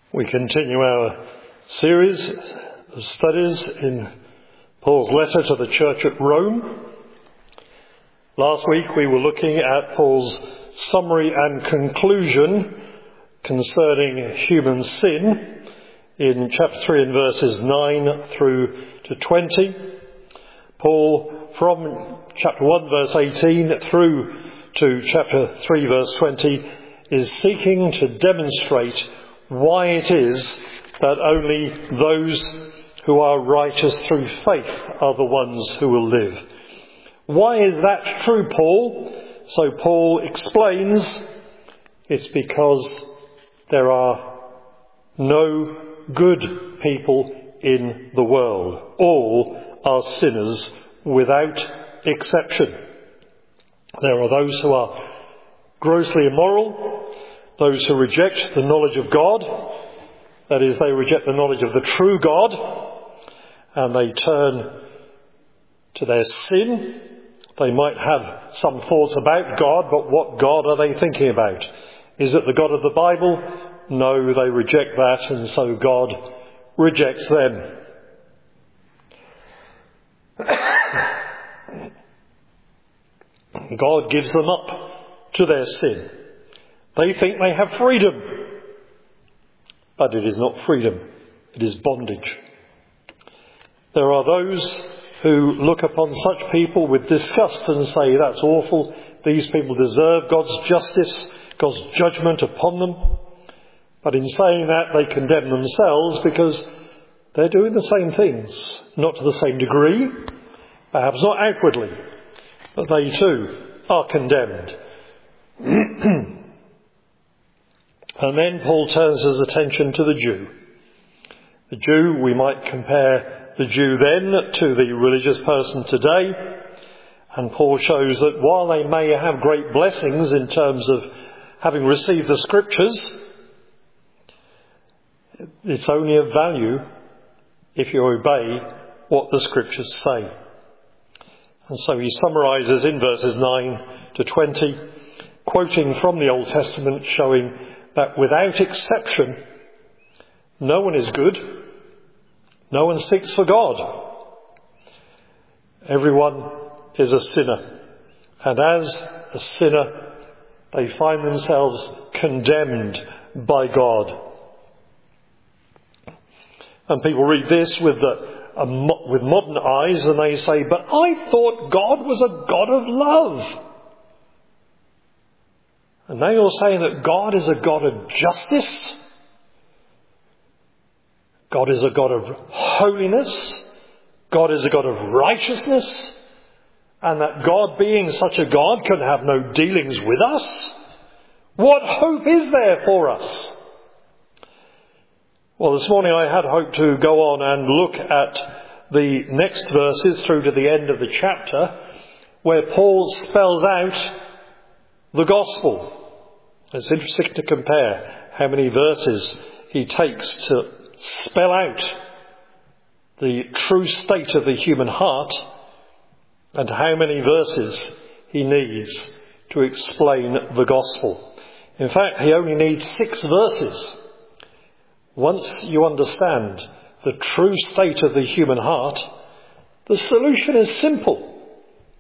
We continue our series of studies in Paul's letter to the church at Rome. Last week we were looking at Paul's summary and conclusion concerning human sin in chapter 3 and verses 9 through to 20. Paul, from chapter 1 verse 18 through to chapter 3 verse 20, is seeking to demonstrate why it is that only those who are righteous through faith are the ones who will live. Why is that true, Paul? So Paul explains it's because there are no good people in the world. All are sinners without exception. There are those who are grossly immoral, those who reject the knowledge of God, that is, they reject the knowledge of the true God, and they turn to their sin. They might have some thoughts about God, but what God are they thinking about? Is it the God of the Bible? No, they reject that, and so God rejects them. God gives them up to their sin. They think they have freedom, but it is not freedom, it is bondage. There are those who look upon such people with disgust and say, that's awful, these people deserve God's justice, God's judgment upon them. But in saying that, they condemn themselves because they're doing the same things, not to the same degree, perhaps not outwardly, but they too are condemned. And then Paul turns his attention to the Jew. The Jew, we might compare the Jew then to the religious person today. And Paul shows that while they may have great blessings in terms of having received the scriptures, it's only of value if you obey what the scriptures say. And so he summarises in verses 9 to 20, quoting from the Old Testament, showing that without exception, no one is good. No one seeks for God. Everyone is a sinner. And as a sinner, they find themselves condemned by God. And people read this with modern eyes and they say, but I thought God was a God of love. And now you're saying that God is a God of justice. God is a God of holiness. God is a God of righteousness. And that God, being such a God, can have no dealings with us. What hope is there for us? Well, this morning I had hoped to go on and look at the next verses through to the end of the chapter, where Paul spells out the gospel. It's interesting to compare how many verses he takes to spell out the true state of the human heart and how many verses he needs to explain the gospel. In fact, he only needs 6 verses. Once you understand the true state of the human heart, the solution is simple.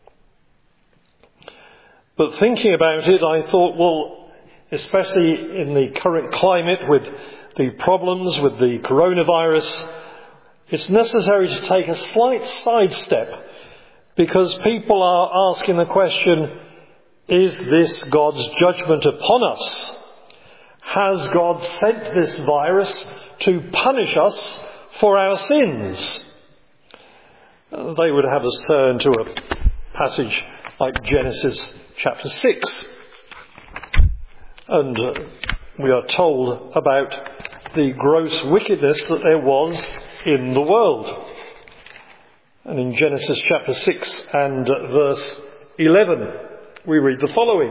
But thinking about it, I thought, well, especially in the current climate with the problems with the coronavirus, it's necessary to take a slight sidestep because people are asking the question, is this God's judgment upon us? Has God sent this virus to punish us for our sins? They would have us turn to a passage like Genesis chapter 6. And we are told about the gross wickedness that there was in the world. And in Genesis chapter 6 and verse 11, we read the following.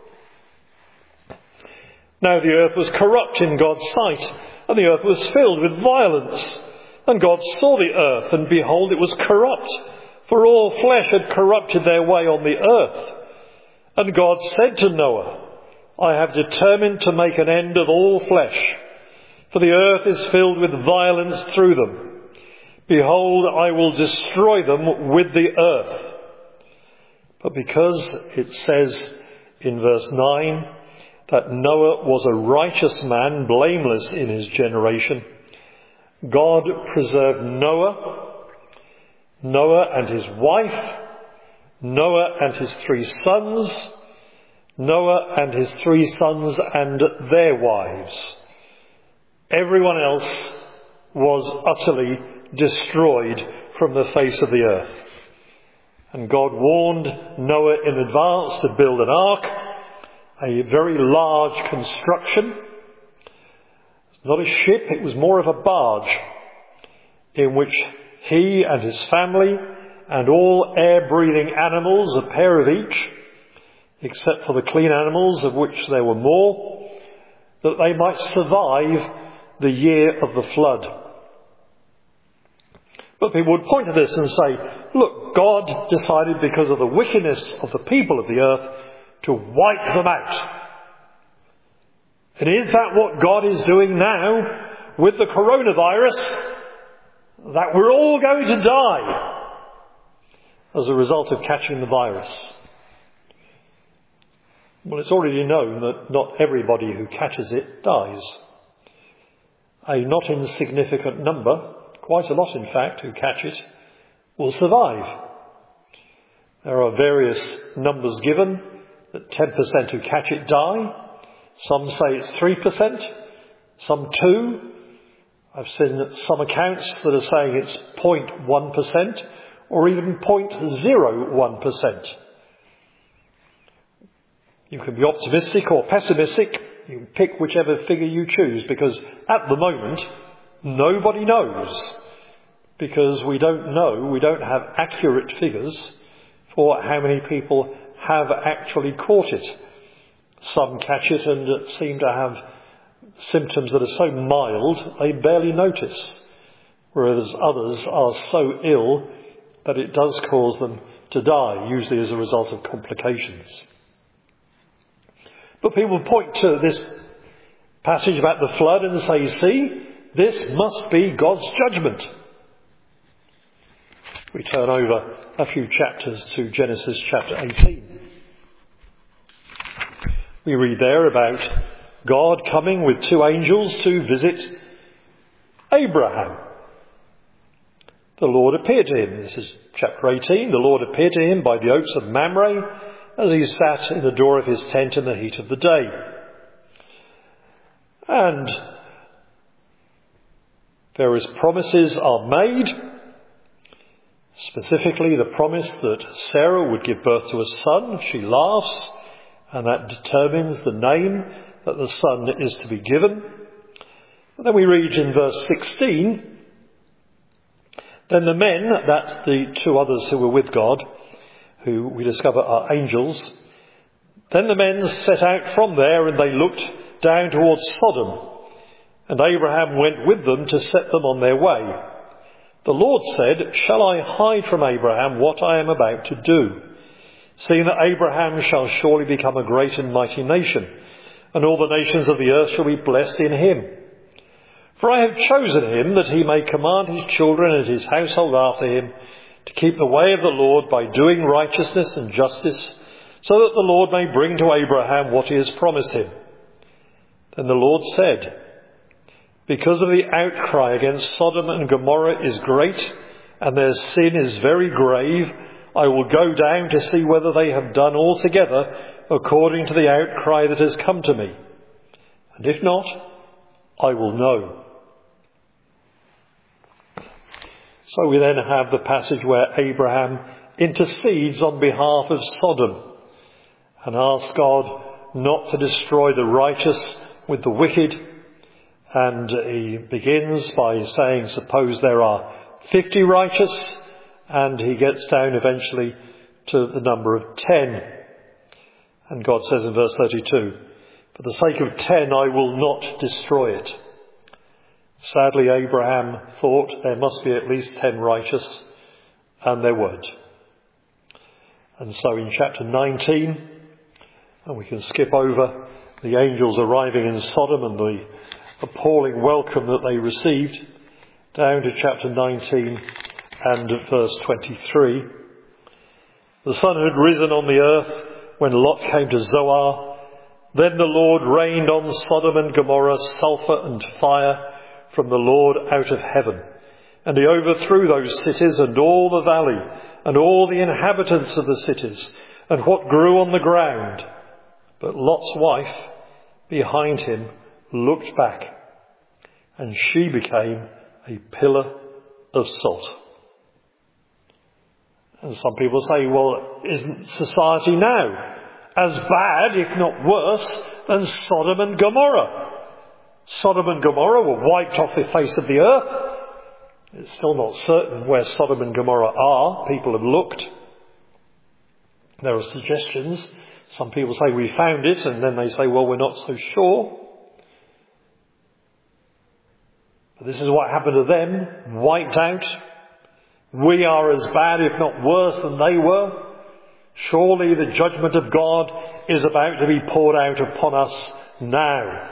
Now the earth was corrupt in God's sight, and the earth was filled with violence. And God saw the earth, and behold, it was corrupt, for all flesh had corrupted their way on the earth. And God said to Noah, I have determined to make an end of all flesh, for the earth is filled with violence through them. Behold, I will destroy them with the earth. But because it says in verse 9 that Noah was a righteous man, blameless in his generation, God preserved Noah and his wife, Noah and his 3 sons, Noah and his 3 sons and their wives. Everyone else was utterly destroyed from the face of the earth. And God warned Noah in advance to build an ark, a very large construction. It's not a ship, it was more of a barge in which he and his family and all air-breathing animals, a pair of each, except for the clean animals, of which there were more, that they might survive the year of the flood. But people would point to this and say, look, God decided because of the wickedness of the people of the earth to wipe them out. And is that what God is doing now with the coronavirus? That we're all going to die as a result of catching the virus? Well, it's already known that not everybody who catches it dies. A not insignificant number, quite a lot in fact, who catch it, will survive. There are various numbers given, that 10% who catch it die. Some say it's 3%, some 2%. I've seen some accounts that are saying it's 0.1% or even 0.01%. You can be optimistic or pessimistic. You can pick whichever figure you choose, because at the moment, nobody knows. Because we don't know, we don't have accurate figures for how many people have actually caught it. Some catch it and seem to have symptoms that are so mild they barely notice, whereas others are so ill that it does cause them to die, usually as a result of complications. But people point to this passage about the flood and say, see, this must be God's judgment. We turn over a few chapters to Genesis chapter 18. We read there about God coming with 2 angels to visit Abraham. The Lord appeared to him. This is chapter 18. The Lord appeared to him by the oaks of Mamre as he sat in the door of his tent in the heat of the day. And various promises are made. Specifically, the promise that Sarah would give birth to a son. She laughs, and that determines the name that the son is to be given. And then we read in verse 16, then the men, that's the 2 others who were with God, who we discover are angels, then the men set out from there and they looked down towards Sodom, and Abraham went with them to set them on their way. The Lord said, shall I hide from Abraham what I am about to do, seeing that Abraham shall surely become a great and mighty nation, and all the nations of the earth shall be blessed in him. For I have chosen him that he may command his children and his household after him to keep the way of the Lord by doing righteousness and justice, so that the Lord may bring to Abraham what he has promised him. Then the Lord said, because of the outcry against Sodom and Gomorrah is great, and their sin is very grave, I will go down to see whether they have done altogether according to the outcry that has come to me. And if not, I will know. So we then have the passage where Abraham intercedes on behalf of Sodom and asks God not to destroy the righteous with the wicked. And he begins by saying, suppose there are 50 righteous, and he gets down eventually to the number of 10. And God says in verse 32, for the sake of 10 I will not destroy it. Sadly, Abraham thought there must be at least 10 righteous, and there weren't. And so in chapter 19, and we can skip over the angels arriving in Sodom and the appalling welcome that they received, down to chapter 19 and verse 23. The sun had risen on the earth when Lot came to Zoar. Then the Lord rained on Sodom and Gomorrah sulphur and fire from the Lord out of heaven. And he overthrew those cities and all the valley and all the inhabitants of the cities and what grew on the ground. But Lot's wife behind him looked back, and she became a pillar of salt. And some people say, well, isn't society now as bad, if not worse, than Sodom and Gomorrah? Sodom and Gomorrah were wiped off the face of the earth. It's still not certain where Sodom and Gomorrah are. People have looked. There are suggestions. Some people say we found it, and then they say, well, we're not so sure. But this is what happened to them, wiped out. We are as bad, if not worse, than they were. Surely the judgment of God is about to be poured out upon us now.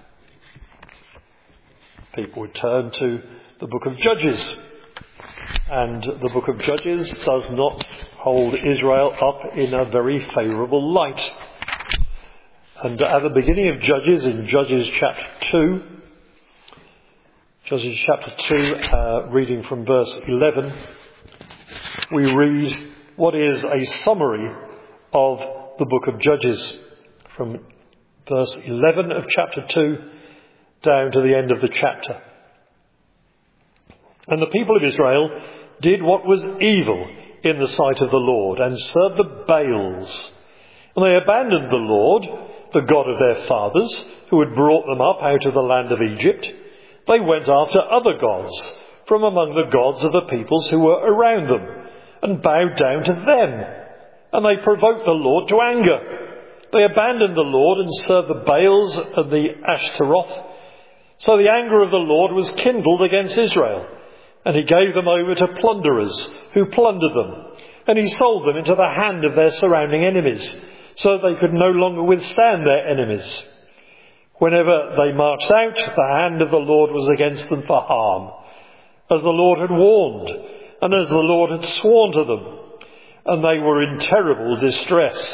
People would turn to the book of Judges. And the book of Judges does not hold Israel up in a very favourable light. And at the beginning of Judges, in Judges chapter 2, Judges chapter 2, reading from verse 11, we read what is a summary of the book of Judges, from verse 11 of chapter 2 down to the end of the chapter. And the people of Israel did what was evil in the sight of the Lord, and served the Baals. And they abandoned the Lord, the God of their fathers, who had brought them up out of the land of Egypt. They went after other gods from among the gods of the peoples who were around them, and bowed down to them. And they provoked the Lord to anger. They abandoned the Lord and served the Baals and the Ashtaroth. So the anger of the Lord was kindled against Israel, and he gave them over to plunderers who plundered them. And he sold them into the hand of their surrounding enemies, so that they could no longer withstand their enemies. Whenever they marched out, the hand of the Lord was against them for harm, as the Lord had warned, and as the Lord had sworn to them, and they were in terrible distress.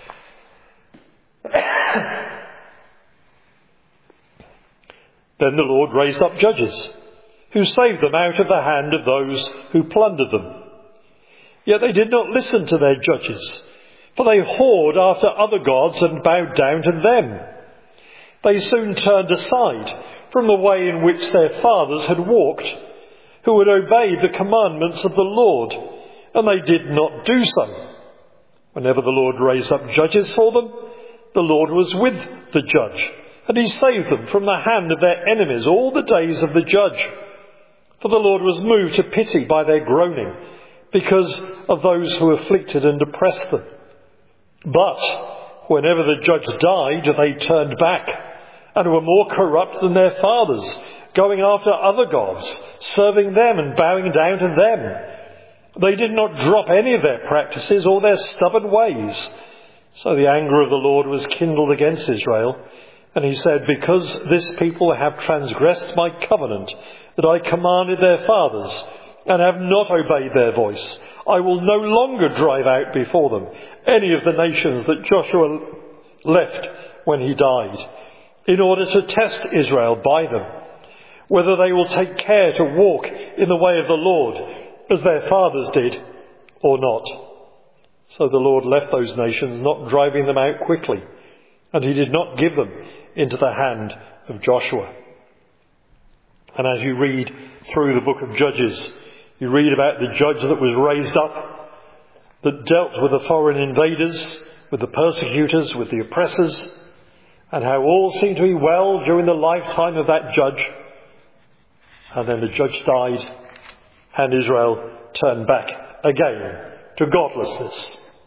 Then the Lord raised up judges, who saved them out of the hand of those who plundered them. Yet they did not listen to their judges, for they whored after other gods and bowed down to them. They soon turned aside from the way in which their fathers had walked, who had obeyed the commandments of the Lord, and they did not do so. Whenever the Lord raised up judges for them, the Lord was with the judge, and he saved them from the hand of their enemies all the days of the judge. For the Lord was moved to pity by their groaning, because of those who afflicted and oppressed them. But whenever the judge died, they turned back, and were more corrupt than their fathers, going after other gods, serving them and bowing down to them. They did not drop any of their practices or their stubborn ways. So the anger of the Lord was kindled against Israel, and he said, because this people have transgressed my covenant that I commanded their fathers, and have not obeyed their voice, I will no longer drive out before them any of the nations that Joshua left when he died, in order to test Israel by them, whether they will take care to walk in the way of the Lord, as their fathers did, or not. So the Lord left those nations, not driving them out quickly, and he did not give them into the hand of Joshua. And as you read through the book of Judges, you read about the judge that was raised up, that dealt with the foreign invaders, with the persecutors, with the oppressors, and how all seemed to be well during the lifetime of that judge. And then the judge died, and Israel turned back again to godlessness.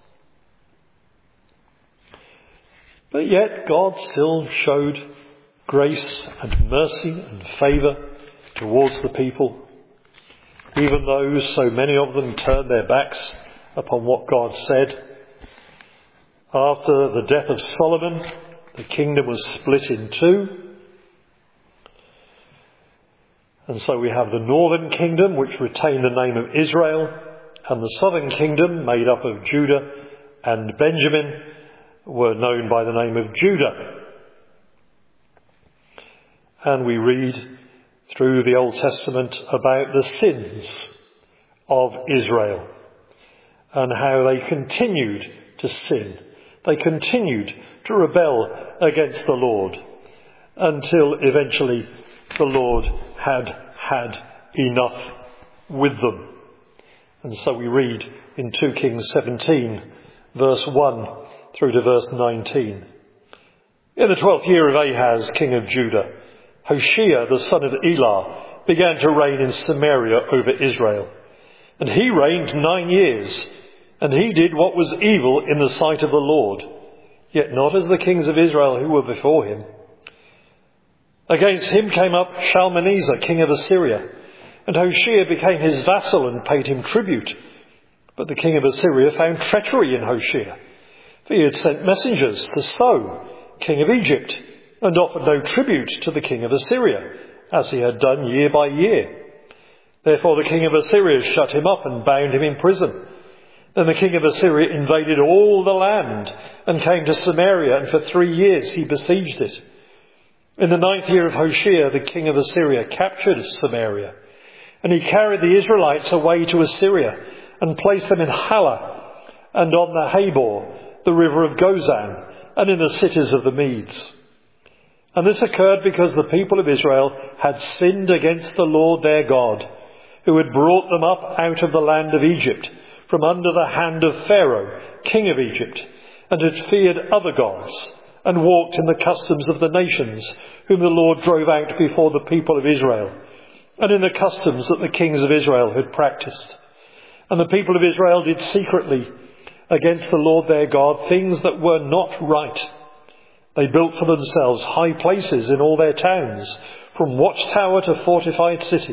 But yet God still showed grace and mercy and favour towards the people, even though so many of them turned their backs upon what God said. After the death of Solomon, the kingdom was split in two, And so we have the northern kingdom, which retained the name of Israel, and the southern kingdom, made up of Judah and Benjamin, were known by the name of Judah. And we read through the Old Testament about the sins of Israel and how they continued to sin. They continued to rebel against the Lord until eventually the Lord had had enough with them. And so we read in 2 Kings 17, verse 1 through to verse 19. In the 12th year of Ahaz, king of Judah, Hoshea, the son of Elah, began to reign in Samaria over Israel. And he reigned 9 years, and he did what was evil in the sight of the Lord, yet not as the kings of Israel who were before him. Against him came up Shalmaneser, king of Assyria, and Hoshea became his vassal and paid him tribute. But the king of Assyria found treachery in Hoshea, for he had sent messengers to So, king of Egypt, and offered no tribute to the king of Assyria, as he had done year by year. Therefore the king of Assyria shut him up and bound him in prison. Then the king of Assyria invaded all the land and came to Samaria, and for 3 years he besieged it. In the 9th year of Hoshea, the king of Assyria captured Samaria, and he carried the Israelites away to Assyria and placed them in Halah and on the Habor, the river of Gozan, and in the cities of the Medes. And this occurred because the people of Israel had sinned against the Lord their God, who had brought them up out of the land of Egypt, from under the hand of Pharaoh, king of Egypt, and had feared other gods, and walked in the customs of the nations, whom the Lord drove out before the people of Israel, and in the customs that the kings of Israel had practiced. And the people of Israel did secretly against the Lord their God things that were not right. They built for themselves high places in all their towns, from watchtower to fortified city.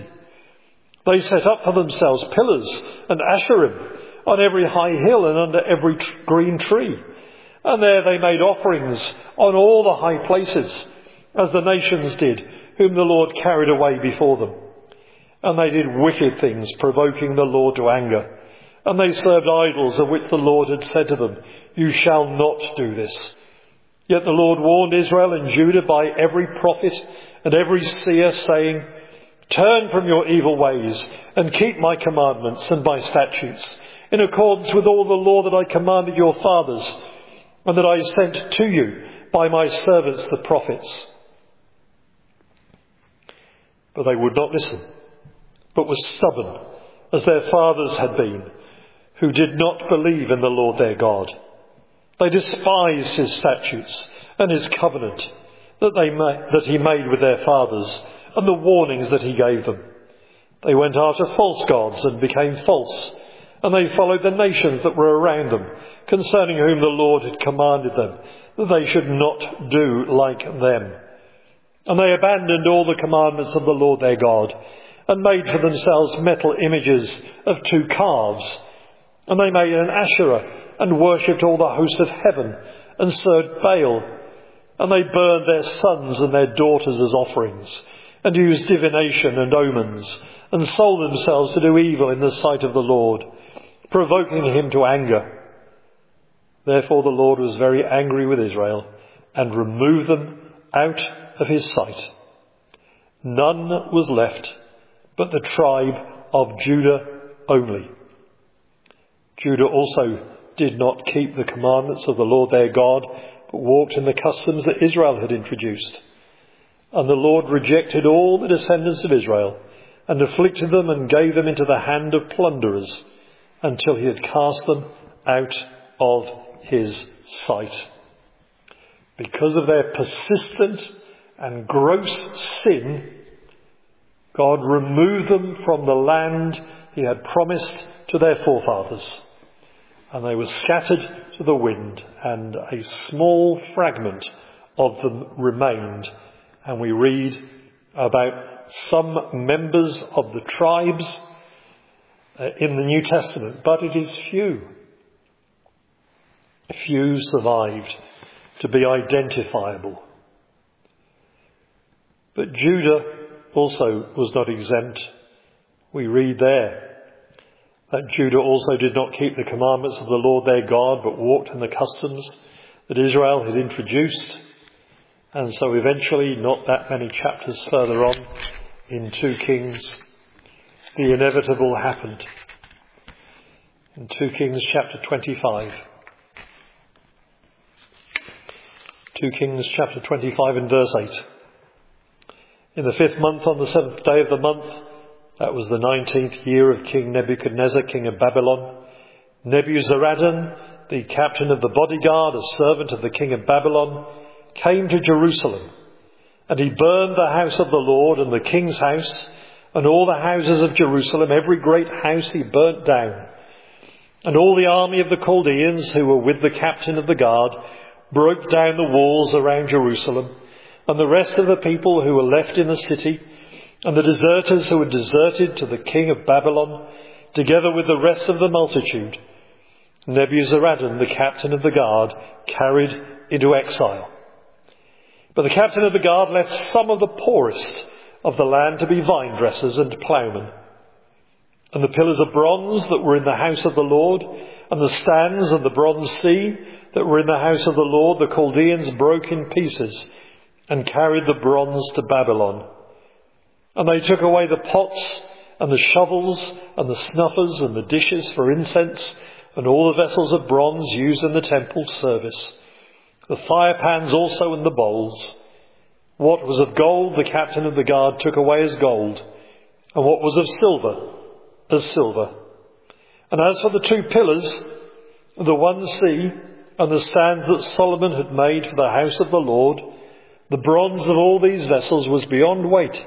They set up for themselves pillars and asherim on every high hill and under every green tree. And there they made offerings on all the high places, as the nations did, whom the Lord carried away before them. And they did wicked things, provoking the Lord to anger. And they served idols of which the Lord had said to them, "You shall not do this." Yet the Lord warned Israel and Judah by every prophet and every seer, saying, "Turn from your evil ways and keep my commandments and my statutes, in accordance with all the law that I commanded your fathers, and that I sent to you by my servants the prophets." But they would not listen, but were stubborn, as their fathers had been, who did not believe in the Lord their God. They despised his statutes and his covenant that he made with their fathers, and the warnings that he gave them. They went after false gods and became false, and they followed the nations that were around them, concerning whom the Lord had commanded them, that they should not do like them. And they abandoned all the commandments of the Lord their God, and made for themselves metal images of 2 calves. And they made an Asherah, and worshipped all the hosts of heaven, and served Baal. And they burned their sons and their daughters as offerings, and used divination and omens, and sold themselves to do evil in the sight of the Lord, provoking him to anger. Therefore the Lord was very angry with Israel, and removed them out of his sight. None was left but the tribe of Judah only. Judah also did not keep the commandments of the Lord their God, but walked in the customs that Israel had introduced. And the Lord rejected all the descendants of Israel, and afflicted them and gave them into the hand of plunderers, until he had cast them out of his sight. Because of their persistent and gross sin, God removed them from the land he had promised to their forefathers, and they were scattered to the wind, and a small fragment of them remained. And we read about some members of the tribes in the New Testament, but it is few. Few survived to be identifiable. But Judah also was not exempt. We read there that Judah also did not keep the commandments of the Lord their God, but walked in the customs that Israel had introduced. And so eventually, not that many chapters further on, in 2 Kings, the inevitable happened. In 2 Kings chapter 25. 2 Kings chapter 25 and verse 8. In the 5th month, on the 7th day of the month, that was the 19th year of King Nebuchadnezzar, king of Babylon, Nebuzaradan, the captain of the bodyguard, a servant of the king of Babylon, came to Jerusalem, and he burned the house of the Lord and the king's house, and all the houses of Jerusalem, every great house he burnt down. And all the army of the Chaldeans who were with the captain of the guard broke down the walls around Jerusalem, and the rest of the people who were left in the city, and the deserters who had deserted to the king of Babylon, together with the rest of the multitude, Nebuzaradan, the captain of the guard, carried into exile. But the captain of the guard left some of the poorest of the land to be vine dressers and ploughmen. And the pillars of bronze that were in the house of the Lord, and the stands and the bronze sea that were in the house of the Lord, the Chaldeans broke in pieces and carried the bronze to Babylon. And they took away the pots and the shovels and the snuffers and the dishes for incense and all the vessels of bronze used in the temple service, the fire pans also and the bowls. What was of gold the captain of the guard took away as gold, and what was of silver as silver. And as for the 2 pillars, the one sea, and the stands that Solomon had made for the house of the Lord, the bronze of all these vessels was beyond weight.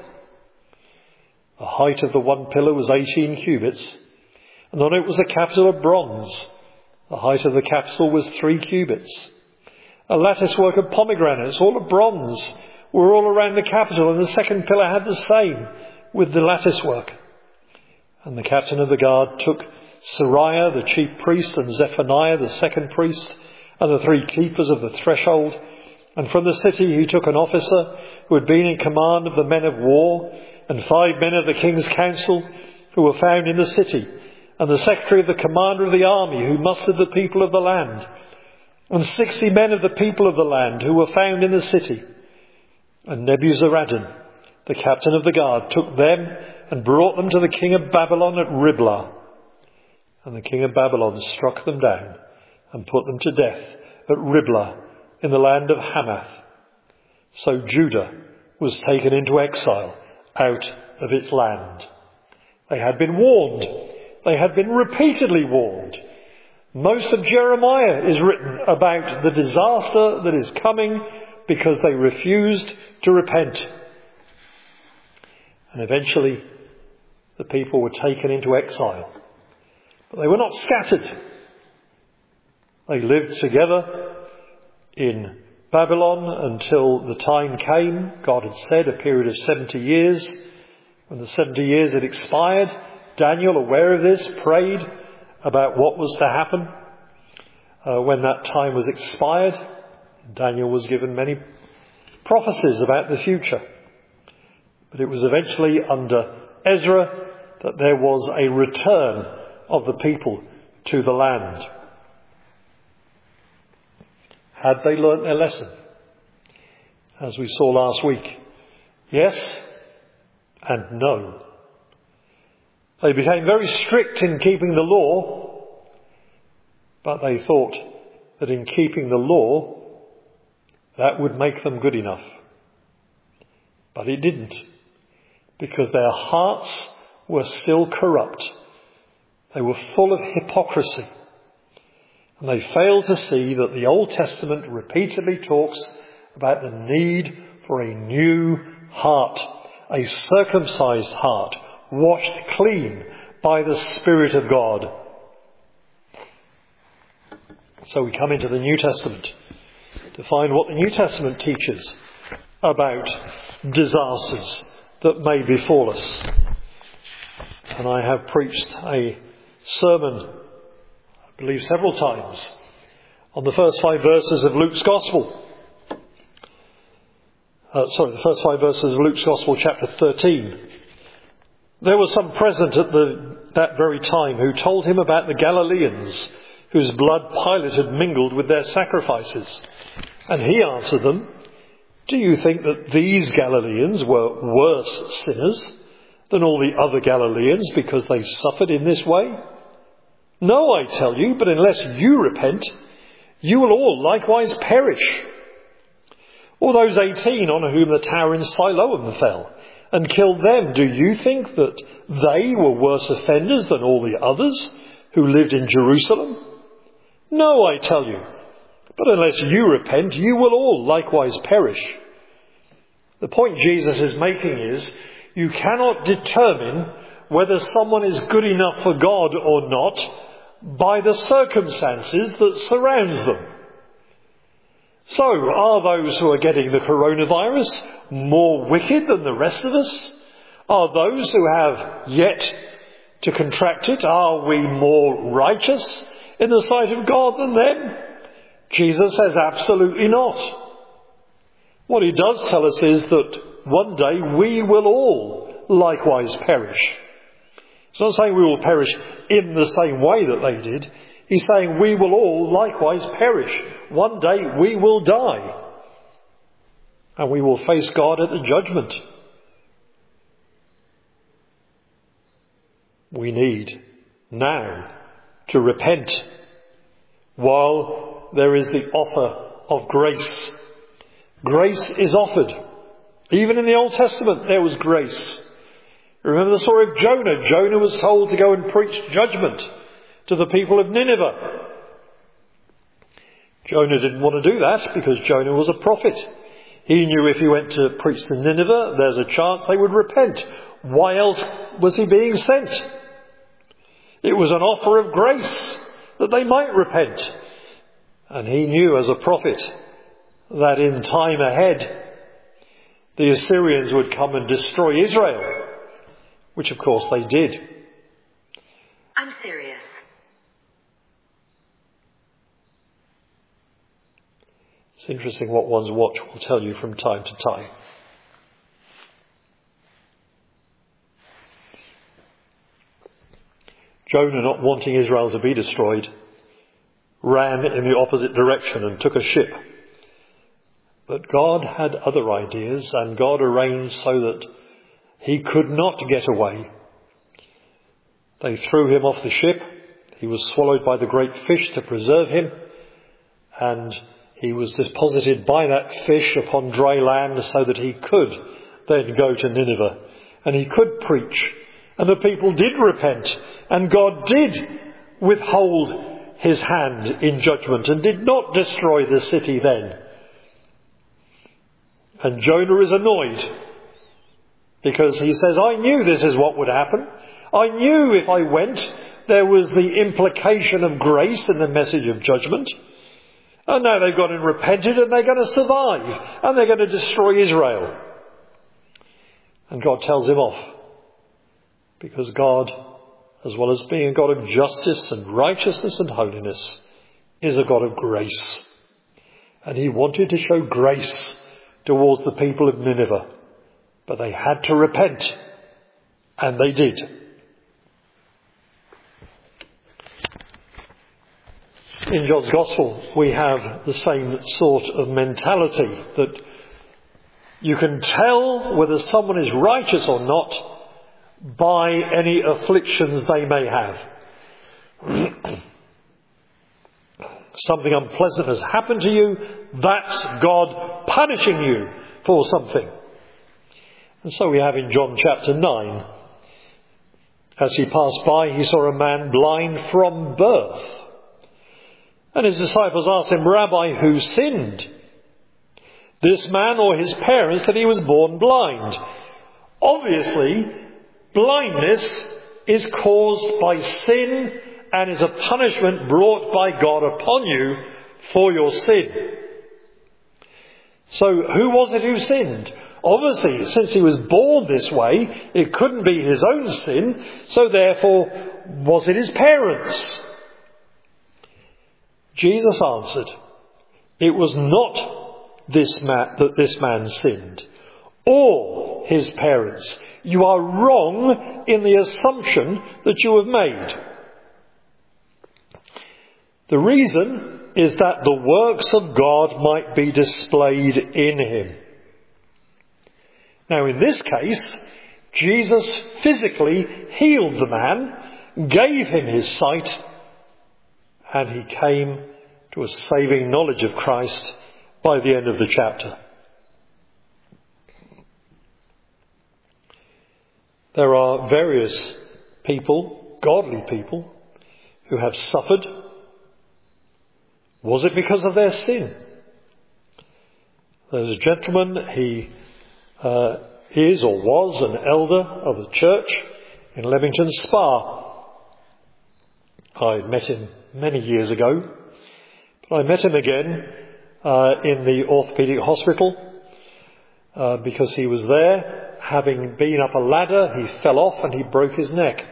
The height of the one pillar was 18 cubits, and on it was a capital of bronze. The height of the capital was 3 cubits. A lattice work of pomegranates, all of bronze, were all around the capital, and the second pillar had the same with the lattice work. And the captain of the guard took Seraiah, the chief priest, and Zephaniah, the second priest, and the 3 keepers of the threshold. And from the city he took an officer who had been in command of the men of war, and 5 men of the king's council who were found in the city, and the secretary of the commander of the army who mustered the people of the land, and 60 men of the people of the land who were found in the city. And Nebuzaradan, the captain of the guard, took them and brought them to the king of Babylon at Riblah. And the king of Babylon struck them down and put them to death at Riblah in the land of Hamath. So Judah was taken into exile out of its land. They had been warned. They had been repeatedly warned. Most of Jeremiah is written about the disaster that is coming because they refused to repent. And eventually the people were taken into exile. But they were not scattered. They lived together in Babylon until the time came, God had said, a period of 70 years. When the 70 years had expired, Daniel, aware of this, prayed about what was to happen when that time was expired. Daniel was given many prophecies about the future. But it was eventually under Ezra that there was a return of the people to the land. Had they learnt their lesson? As we saw last week, yes and no. They became very strict in keeping the law, but they thought that in keeping the law, that would make them good enough. But it didn't, because their hearts were still corrupt. They were full of hypocrisy. And they failed to see that the Old Testament repeatedly talks about the need for a new heart, a circumcised heart, washed clean by the Spirit of God. So we come into the New Testament to find what the New Testament teaches about disasters that may befall us. And I have preached a sermon, I believe several times, on the first 5 verses of Luke's Gospel. the first 5 verses of Luke's Gospel, chapter 13. There was some present at that very time who told him about the Galileans, whose blood Pilate had mingled with their sacrifices. And he answered them, "Do you think that these Galileans were worse sinners than all the other Galileans because they suffered in this way? No, I tell you, but unless you repent, you will all likewise perish. Or those 18 on whom the tower in Siloam fell and killed them, do you think that they were worse offenders than all the others who lived in Jerusalem? No, I tell you, but unless you repent, you will all likewise perish." The point Jesus is making is, you cannot determine whether someone is good enough for God or not by the circumstances that surrounds them. So, are those who are getting the coronavirus more wicked than the rest of us? Are those who have yet to contract it, are we more righteous in the sight of God than them? Jesus says absolutely not. What he does tell us is that one day we will all likewise perish. He's not saying we will perish in the same way that they did. He's saying we will all likewise perish. One day we will die. And we will face God at the judgment. We need now to repent while there is the offer of grace. Grace is offered. Even in the Old Testament there was grace. Remember the story of Jonah. Jonah was told to go and preach judgment to the people of Nineveh. Jonah didn't want to do that because Jonah was a prophet. He knew if he went to preach to Nineveh, there's a chance they would repent. Why else was he being sent? It was an offer of grace that they might repent. And he knew as a prophet that in time ahead the Assyrians would come and destroy Israel, which of course they did. I'm serious. It's interesting what one's watch will tell you from time to time. Jonah, not wanting Israel to be destroyed, ran in the opposite direction and took a ship. But God had other ideas, and God arranged so that he could not get away. They threw him off the ship. He was swallowed by the great fish to preserve him, and he was deposited by that fish upon dry land so that he could then go to Nineveh and he could preach. And the people did repent, and God did withhold his hand in judgment and did not destroy the city then. And Jonah is annoyed because he says, I knew this is what would happen. I knew if I went, there was the implication of grace in the message of judgment. And now they've gone and repented and they're going to survive and they're going to destroy Israel. And God tells him off. Because God, as well as being a God of justice and righteousness and holiness, is a God of grace. And he wanted to show grace towards the people of Nineveh. But they had to repent. And they did. In John's Gospel, we have the same sort of mentality that you can tell whether someone is righteous or not by any afflictions they may have. Something unpleasant has happened to you, that's God punishing you for something. And so we have in John chapter 9, as he passed by, he saw a man blind from birth. And his disciples asked him, Rabbi, who sinned, this man or his parents, that he was born blind? Obviously, blindness is caused by sin and is a punishment brought by God upon you for your sin. So who was it who sinned? Obviously, since he was born this way, it couldn't be his own sin, so therefore, was it his parents? Jesus answered, it was not that this man sinned, or his parents. You are wrong in the assumption that you have made. The reason is that the works of God might be displayed in him. Now, in this case, Jesus physically healed the man, gave him his sight, and he came to a saving knowledge of Christ by the end of the chapter. There are various people, godly people, who have suffered. Was it because of their sin? There's a gentleman, he is or was an elder of the church in Leamington Spa. I met him many years ago, but I met him again in the orthopaedic hospital because he was there. Having been up a ladder, he fell off and he broke his neck.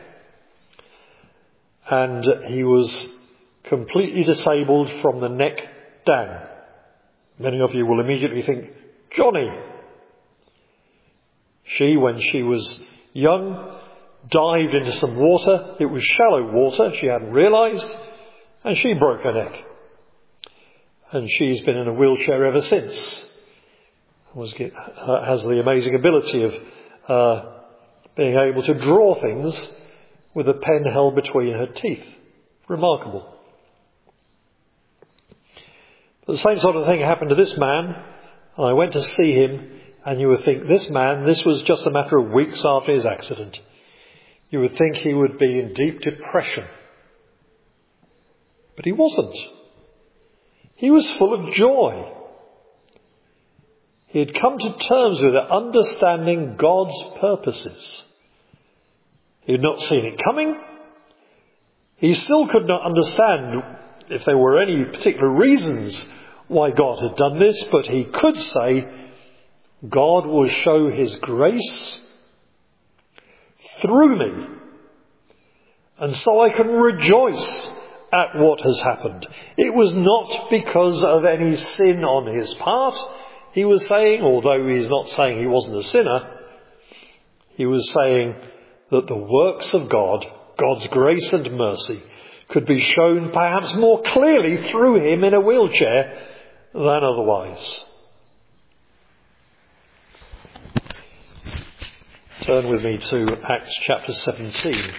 And he was completely disabled from the neck down. Many of you will immediately think, Johnny. She, when she was young, dived into some water. It was shallow water, she hadn't realised, and she broke her neck. And she's been in a wheelchair ever since. Has the amazing ability of being able to draw things with a pen held between her teeth. Remarkable. But the same sort of thing happened to this man. And I went to see him, and you would think this was just a matter of weeks after his accident. You would think he would be in deep depression. But he wasn't. He was full of joy. He had come to terms with it, understanding God's purposes. He had not seen it coming. He still could not understand if there were any particular reasons why God had done this, but he could say, God will show his grace through me, and so I can rejoice at what has happened. It was not because of any sin on his part. He was saying, although he's not saying he wasn't a sinner, he was saying that the works of God, God's grace and mercy, could be shown perhaps more clearly through him in a wheelchair than otherwise. Turn with me to Acts chapter 17.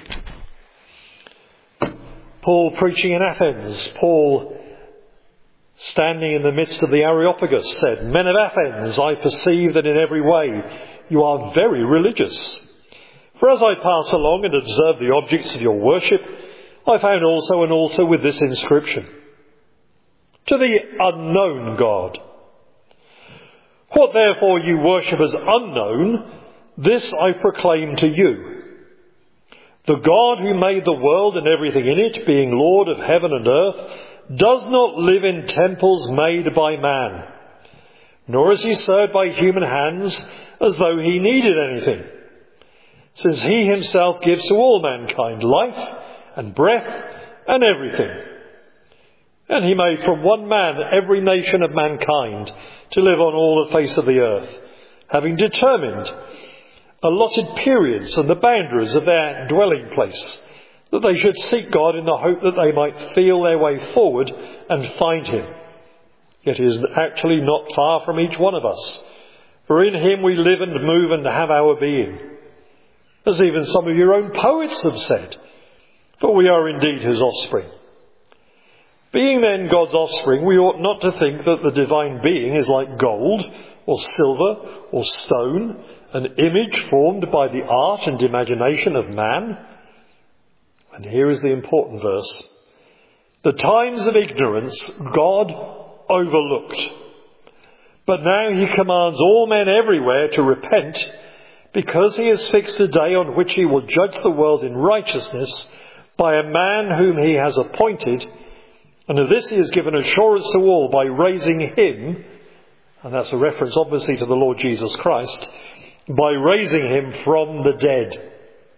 Paul preaching in Athens. Paul, standing in the midst of the Areopagus, said, Men of Athens, I perceive that in every way you are very religious. For as I pass along and observe the objects of your worship, I found also an altar with this inscription, To the unknown God. What therefore you worship as unknown, this I proclaim to you. The God who made the world and everything in it, being Lord of heaven and earth, does not live in temples made by man, nor is he served by human hands as though he needed anything, since he himself gives to all mankind life and breath and everything. And he made from one man every nation of mankind to live on all the face of the earth, having determined allotted periods and the boundaries of their dwelling place, that they should seek God in the hope that they might feel their way forward and find him. Yet he is actually not far from each one of us, for in him we live and move and have our being. As even some of your own poets have said, for we are indeed his offspring. Being then God's offspring, we ought not to think that the divine being is like gold or silver or stone, an image formed by the art and imagination of man. And here is the important verse. The times of ignorance God overlooked, but now he commands all men everywhere to repent, because he has fixed a day on which he will judge the world in righteousness by a man whom he has appointed. And of this he has given assurance to all by raising him, and that's a reference obviously to the Lord Jesus Christ, by raising him from the dead.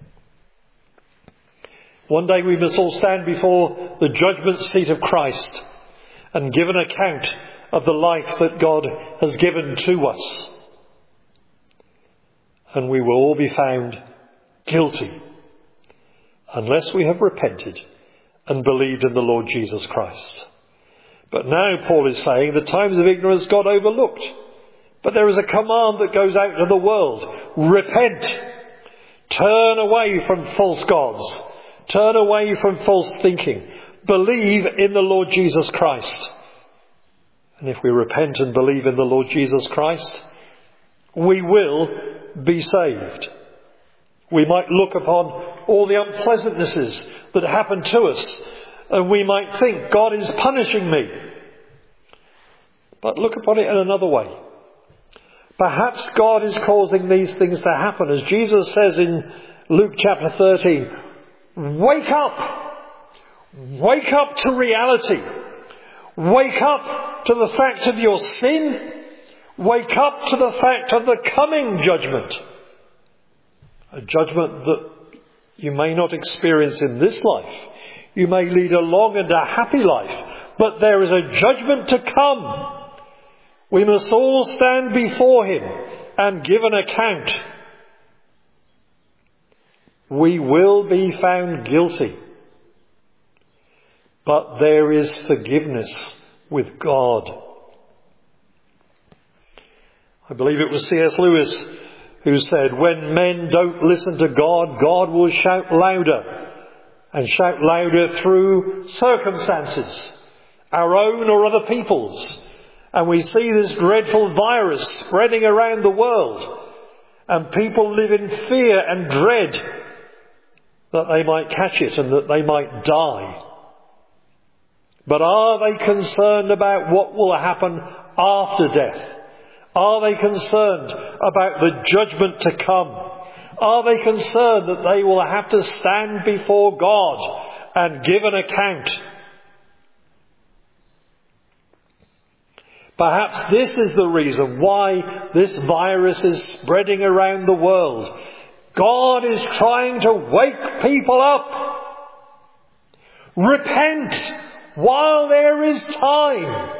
One day we must all stand before the judgment seat of Christ and give an account of the life that God has given to us. And we will all be found guilty unless we have repented and believed in the Lord Jesus Christ. But now Paul is saying the times of ignorance God overlooked. But there is a command that goes out to the world. Repent. Turn away from false gods. Turn away from false thinking. Believe in the Lord Jesus Christ. And if we repent and believe in the Lord Jesus Christ, we will be saved. We might look upon all the unpleasantnesses that happen to us, and we might think God is punishing me. But look upon it in another way. Perhaps God is causing these things to happen. As Jesus says in Luke chapter 13, wake up! Wake up to reality. Wake up to the fact of your sin. Wake up to the fact of the coming judgment. A judgment that you may not experience in this life. You may lead a long and a happy life. But there is a judgment to come. We must all stand before him and give an account. We will be found guilty. But there is forgiveness with God. I believe it was C.S. Lewis who said, when men don't listen to God, God will shout louder. And shout louder through circumstances, our own or other people's. And we see this dreadful virus spreading around the world. And people live in fear and dread that they might catch it and that they might die. But are they concerned about what will happen after death? Are they concerned about the judgment to come? Are they concerned that they will have to stand before God and give an account? Perhaps this is the reason why this virus is spreading around the world. God is trying to wake people up. Repent while there is time.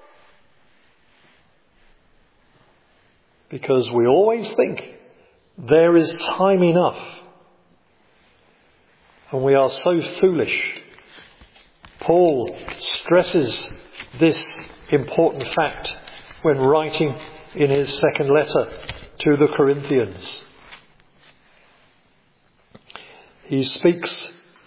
Because we always think there is time enough. And we are so foolish. Paul stresses this important fact when writing in his second letter to the Corinthians. He speaks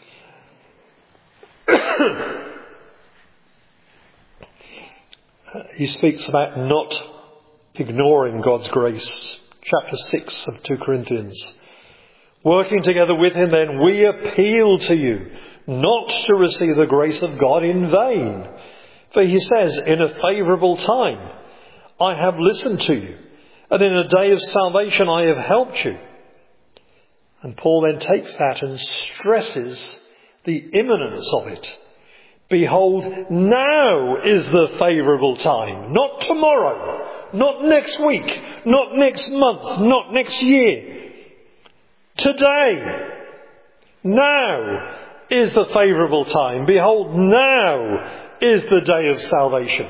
about not ignoring God's grace. Chapter 6 of 2 Corinthians. Working together with him, then, we appeal to you not to receive the grace of God in vain. For he says, in a favourable time, I have listened to you, and in a day of salvation I have helped you. And Paul then takes that and stresses the imminence of it. Behold, now is the favourable time, not tomorrow, not next week, not next month, not next year. Today, now is the favourable time. Behold, now is the day of salvation.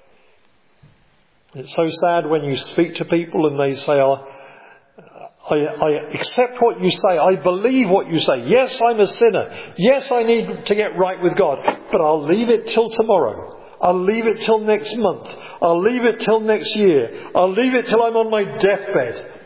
It's so sad when you speak to people and they say, I accept what you say. I believe what you say. Yes, I'm a sinner. Yes, I need to get right with God. But I'll leave it till tomorrow. I'll leave it till next month. I'll leave it till next year. I'll leave it till I'm on my deathbed.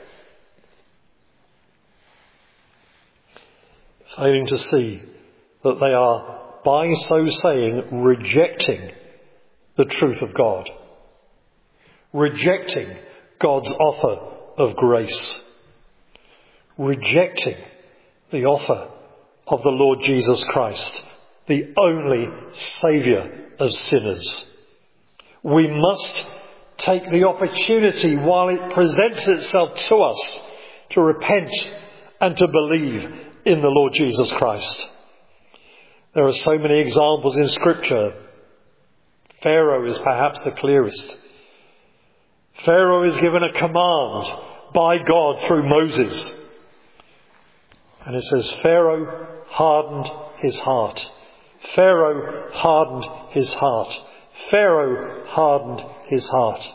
Failing to see that they are, by so saying, rejecting the truth of God. Rejecting God's offer of grace. Rejecting the offer of the Lord Jesus Christ, the only Saviour of sinners. We must take the opportunity while it presents itself to us to repent and to believe in the Lord Jesus Christ. There are so many examples in Scripture. Pharaoh is perhaps the clearest. Pharaoh is given a command by God through Moses. And it says, Pharaoh hardened his heart. Pharaoh hardened his heart. Pharaoh hardened his heart.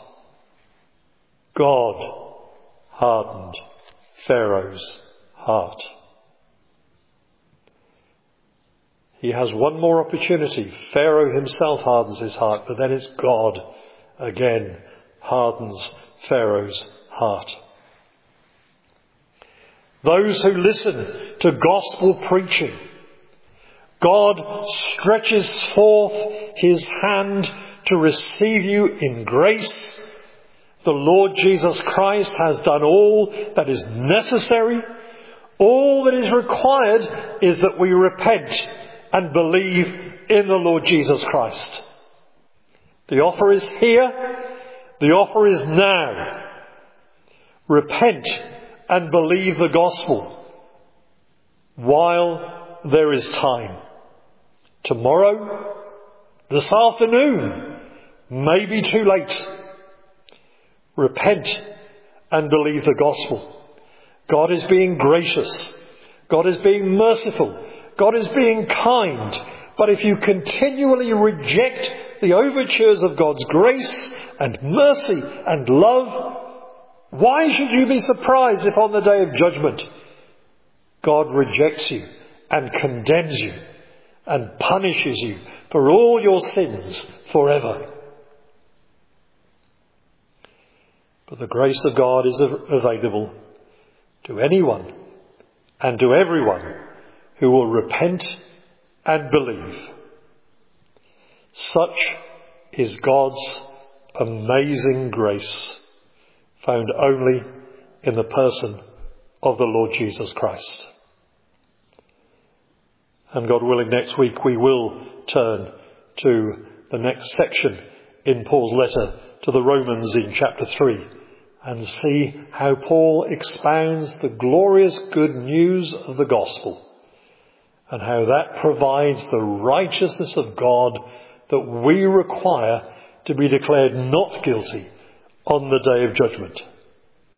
God hardened Pharaoh's heart. He has one more opportunity. Pharaoh himself hardens his heart, but then it's God again hardens Pharaoh's heart. Those who listen to gospel preaching, God stretches forth his hand to receive you in grace. The Lord Jesus Christ has done all that is necessary. All that is required is that we repent and believe in the Lord Jesus Christ. The offer is here. The offer is now. Repent and believe the gospel while there is time. Tomorrow, this afternoon, may be too late. Repent and believe the gospel. God is being gracious. God is being merciful. God is being kind. But if you continually reject the overtures of God's grace and mercy and love, why should you be surprised if on the day of judgment God rejects you and condemns you and punishes you for all your sins forever? But the grace of God is available to anyone and to everyone who will repent and believe. Such is God's amazing grace, found only in the person of the Lord Jesus Christ. And God willing, next week we will turn to the next section in Paul's letter to the Romans in chapter 3 and see how Paul expounds the glorious good news of the gospel and how that provides the righteousness of God that we require to be declared not guilty on the day of judgment.